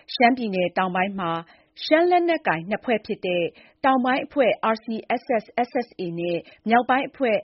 ရှမ်းပြည်နယ်တောင်ပိုင်းမှာ ရှမ်းလက်နက်ကိုင် နှစ်ဖွဲ့ဖြစ်တဲ့ တောင်ပိုင်းအဖွဲ့ RCSS/SSA နဲ့ မြောက်ပိုင်းအဖွဲ့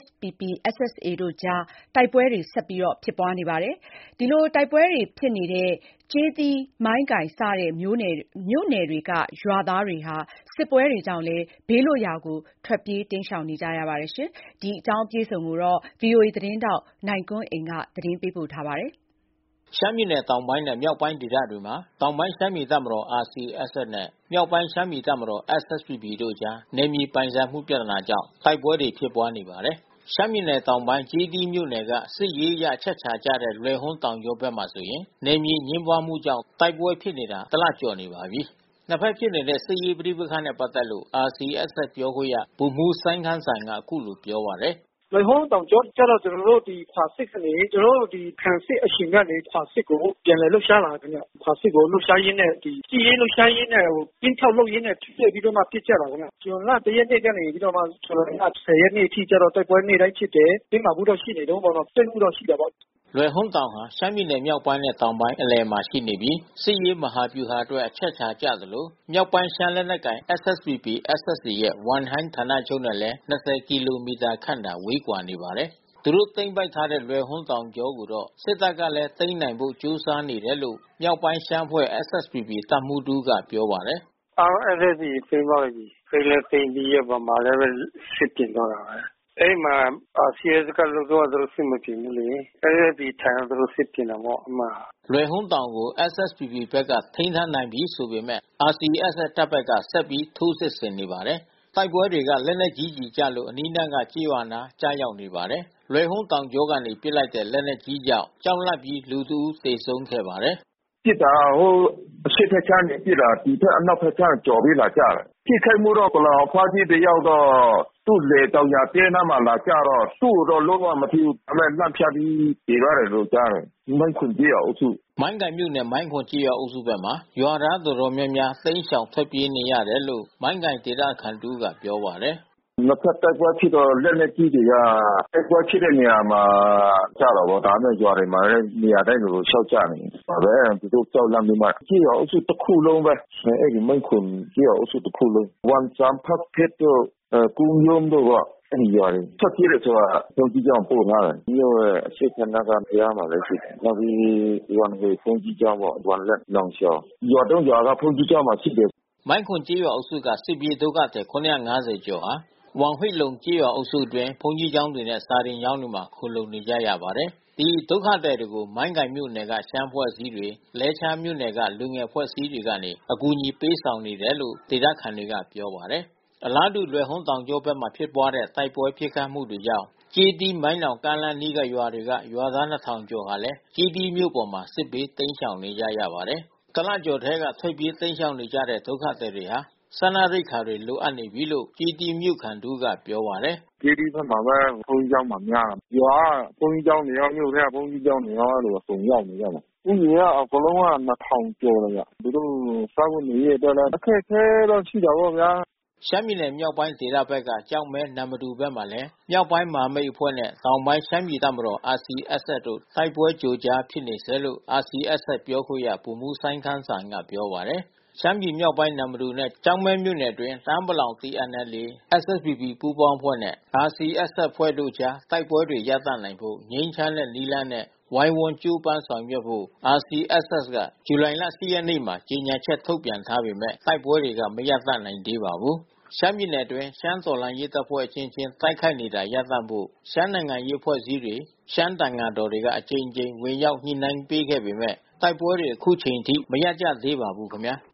SSPP/SSA တို့ကြား တိုက်ပွဲတွေ ဆက်ဖြစ်ပွားနေပါတယ်။ ဒီလိုတိုက်ပွဲတွေဖြစ်နေတဲ့ ကျေးသီး၊ မိုင်းကိုင် စတဲ့မြို့နယ်တွေက ရွာသားတွေဟာ စစ်ပွဲတွေကြောင့်လည်း ဘေးလွတ်ရာကို ထွက်ပြေးတိမ်းရှောင်နေကြရပါတယ်။ ဒီအကြောင်းအပြည့်အစုံကို ဗွီအိုအေသတင်းထောက် နိုင်ကွန်းအိန်က သတင်းပေးပို့ထားပါတယ်။ ရှမ်းပြည်နယ်တောင်ပိုင်းနဲ့ မြောက်ပိုင်းဒေသတွေမှာ တောင်ပိုင်းရှမ်းပြည်တပ်မတော် RCSS နဲ့ မြောက်ပိုင်းရှမ်းပြည်တပ်မတော် SSPP တို့အကြား နယ်မြေပိုင်ဆိုင်မှုပြဿနာကြောင့် တိုက်ပွဲတွေဖြစ်ပွားနေပါတယ်။ ရှမ်းပြည်နယ်တောင်ပိုင်း ကျေးသီးမြို့နယ်က စစ်ရေးအရ အချက်အခြာကျတဲ့ လွယ်ဟွန်းတောင်ကြောဘက်မှာဆိုရင် နယ်မြေအငြင်းပွားမှုကြောင့် တိုက်ပွဲဖြစ်နေတာ တလကျော်နေပါပြီ။ နှစ်ဘက်ဖြစ်နေတဲ့ စစ်ရေးပဋိပက္ခနဲ့ ပတ်သက်လို့ RCSS ပြောခွင့်ရ ဗိုလ်မှူးစိုင်းခမ်းစံက အခုလိုပြောပါတယ်။ "လွယ်ဟွန်းတောင်ကြောကျတော့ ကျနော်တို့ခွာစစ်ကနေ ကျနော်တို့ခံစစ်အရှင်ကနေ ခွာစစ်ကိုပြန်လည်လှုပ်ရှားလာတယ်ခင်ဗျ။ ခွာစစ်ကိုလှုပ်ရှားရင်းနဲ့ စစ်ရေးလှုပ်ရှားရင်းနဲ့ ကင်းထောက်လုပ်ရင်းနဲ့ ထိတွေ့ပြီးတော့မှ ပစ်ကြတာခင်ဗျ။ ဇွန်လ ၁ ရက်နေ့ကနေပြီးတော့မှ ဇူလိုင်လ ၁၀ ရက်နေ့အထိကျတော့ တိုက်ပွဲနေ့တိုင်းဖြစ်တယ်။ တင်းမာမှုတော့ရှိနေတုန်းပေါ့နော်။ ထိတွေ့မှုတော့ရှိတာပေါ့။ " လွယ်ဟွန်းတောင်ဟာ ရှမ်းပြည်နယ်မြောက်ပိုင်းနဲ့ တောင်ပိုင်းအလယ်မှာရှိနေပြီး စစ်ရေးမဟာဗျူဟာအတွက် အချက်အခြာကျသလို မြောက်ပိုင်းရှမ်းလက်နက်ကိုင် SSPP/SSA ရဲ့ ဝမ်ဟိုင်းဌာနချုပ်နဲ့လည်း ၂၀ ကီလိုမီတာခန့်သာ ဝေးကွာနေပါတယ်။ သူတို့သိမ်းပိုက်ထားတဲ့ လွယ်ဟွန်းတောင်ကြောကိုတော့ စစ်တပ်ကလည်း သိမ်းနိုင်ဖို့ ကြိုးစားနေတယ်လို့ မြောက်ပိုင်းရှမ်းအဖွဲ့ SSPP တပ်မှူးတဦးကပြောပါတယ်။ "SSPP သိမ်းသွားပြီ။ သိမ်းလည်းသိမ်းပြီးဗမာလည်းပဲ စစ်ပြင်တော့တာပဲ။ အဲဒီမှာ RCSS ကလွတ်သွားတော့ သူတို့စစ်မပြင်ဘူးလေ။ SSPP ထိုင်တော့ သူတို့စစ်ပြင်တာပေါ့အဲဒီမှာ။ " လွယ်ဟွန်းတောင်ကို SSPP ဘက်က ထိန်းထားနိုင်ပြီဆိုပေမဲ့ RCSS တပ်ဘက်က ဆက်ပြီးထိုးစစ်ဆင်နေပါတယ်။ တိုက်ပွဲတွေက လက်နက်ကြီးကျည်ကျလို့ အနီးနားက ကျေးရွာနားကျရောက်နေပါတယ်။ လွယ်ဟွန်းတောင်ကြောကနေ ပစ်လိုက်တဲ့ လက်နက်ကြီးကြောင့် ကြောက်လန့်ပြီး လူတဦးသေဆုံးခဲ့ပါတယ်။ "ပစ်တာ ဟိုအရှေ့ဘက်ခြမ်းကနေပစ်တာ ဒီဘက်အနောက်ဘက်ခြမ်းကျော်ပြီးလာကျတယ်။ ထိခိုက်မှုတော့ ကုလားအဖွားကြီးတယောက်တော့ သူ့လယ်တောင်ယာတဲနားမှာလာကျတော့ သူ့ကိုတော့လုံးဝမထိဘူး။ ဒါပေမဲ့လှမ်းဖြတ်ပြီးသေသွားတယ်လို့ကြားတယ်။ မိုင်းခွန်ကျေးရွာအုပ်စု။" မိုင်းကိုင်မြို့နယ် မိုင်းခွန်ကျေးရွာအုပ်စုဘက်မှာ ရွာသားတော်တော်များများ တိမ်းရှောင်ထွက်ပြေးနေရတယ်လို့ မိုင်းကိုင်ဒေသခံတဦးကပြောပါတယ်။ "နှစ်ဘက်တိုက်ပွဲဖြစ်တော့ လက်နက်ကြီးတွေက တိုက်ပွဲဖြစ်တဲ့နေရာမှာကျတာပေါ့။ ဒါပေမဲ့ရွာတွေမှာလည်း နေရာတိုင်းလိုလိုလျှောက်ကျနေတယ်။ သူတို့ကြောက်လန့်ပြီးမှ ကျေးရွာအုပ်စုတခုလုံးပဲ။ အဲဒီမိုင်းခွန်ကျေးရွာအုပ်စုတခုလုံး။ ဝမ်ဆန်၊ ဖတ်ဖစ်တို့ ကွမ်းရုံတို့ပေါ့။ အဲဒီရွာတွေ။ ထွက်ပြေးတယ်ဆိုတာ ဘုန်းကြီးကျောင်းကိုပို့ထားတယ်။ မြို့ရဲ့အရှေ့ဘက်နားက ဘုရားမှာလည်းရှိတယ်။ နောက်ပြီးဝမ်ဟွေဘုန်းကြီးကျောင်းပေါ့။ ဝမ်လက်နောင်ရှောင်။ ရွာ ၃ ရွာက ဘုန်းကြီးကျောင်းမှာရှိတယ်။ " မိုင်းခွန်ကျေးရွာအုပ်စုက စစ်ပြေးဒုက္ခသည် ၇၅၀ ကျော်ဟာ ဝမ်ဟွေလုံကျေးရွာအုပ်စုအတွင်း ဘုန်းကြီးကျောင်းတွေနဲ့ စာသင်ကျောင်းတွေမှာ ခိုလှုံနေကြရပါတယ်။ ဒီဒုက္ခသည်တွေကို မိုင်းကိုင်မြို့နယ်က ရှမ်းအဖွဲ့အစည်းတွေ လဲချားမြို့နယ်က လူငယ်အဖွဲ့အစည်းတွေကနေ အကူညီပေးဆောင်နေတယ်လို့ ဒေသခံတွေကပြောပါတယ်။ အလားတူ လွယ်ဟွန်းတောင်ကြောဘက်မှာဖြစ်ပွားတဲ့ တိုက်ပွဲပစ်ခတ်မှုတွေကြောင့် ကျေးသီး မိုင်းနောင်ကားလမ်းအနီးရွာတွေက ရွာသား ၂,၀၀၀ ကျော်ဟာလည်း ကျေးသီးမြို့ပေါ်မှာ စစ်ဘေးတိမ်းရှောင်နေကြရပါတယ်။ တလကျော်ထဲက ထွက်ပြေးတိမ်းရှောင်နေကြတဲ့ ဒုက္ခသည်တွေဟာ စားနပ်ရိက္ခာတွေ လိုအပ်နေပြီလို့ ကျေးသီးမြို့ခံတဦးကပြောပါတယ်။ "ကျေးသီးဘက်မှာပဲ ဘုန်းကြီးကျောင်းမှာများတယ်။ ရွာကဘုန်းကြီးကျောင်းတွေရော မြို့ထဲကဘုန်းကြီးကျောင်းတွေရော အဲဒီလိုအစုံရောက်နေကြတယ်။ ဦးရေကအကုန်လုံးက ၂,၀၀၀ ကျော်တယ်ဗျ။ သူတို့စားဝတ်နေရေးအတွက်လည်း အခက်ခဲတော့ရှိတာပေါ့ဗျာ။ " ရှမ်းပြည်နယ်မြောက်ပိုင်းဒေသဘက်က ကျောက်မဲ နမ္မတူဘက်မှာလည်း မြောက်ပိုင်းမဟာမိတ်အဖွဲ့နဲ့ တောင်ပိုင်းရှမ်းပြည်တပ်မတော် RCSS တို့ တိုက်ပွဲကြိုကြားဖြစ်နေဆဲလို့ RCSS ပြောခွင့်ရ ဗိုလ်မှူးစိုင်းခမ်းစံကပြောပါတယ်။ ရှမ်းပြည်မြောက်ပိုင်း နမ္မတူနဲ့ ကျောက်မဲမြို့နယ်အတွင်း တအာင်းပလောင် TNLA ၊ SSPP ပူးပေါင်းအဖွဲ့နဲ့ RCSS အဖွဲ့တို့အကြား တိုက်ပွဲတွေ ရပ်တန့်နိုင်ဖို့ ငြိမ်းချမ်းတဲ့နည်းလမ်းနဲ့ ဝိုင်းဝန်းကြိုးပမ်းဆောင်ရွက်ဖို့ RCSS က ဇူလိုင်လ ၈ ရက်နေ့မှာ ကြေညာချက်ထုတ်ပြန်ထားပေမဲ့ တိုက်ပွဲတွေက မရပ်တန့်နိုင်သေးပါဘူး။ ရှမ်းပြည်နယ်အတွင်း ရှမ်းတော်လှန်ရေးတပ်ဖွဲ့အချင်းချင်း တိုက်ခိုက်နေတာရပ်တန့်ဖို့ ရှမ်းနိုင်ငံရေးအဖွဲ့အစည်းတွေ ရှမ်းသံဃာတော်တွေက အကြိမ်ကြိမ်ဝင်ရောက်ညှိနှိုင်းပေးခဲ့ပေမဲ့ တိုက်ပွဲတွေ ခုချိန်ထိ မရပ်ကြသေးပါဘူးခင်ဗျာ။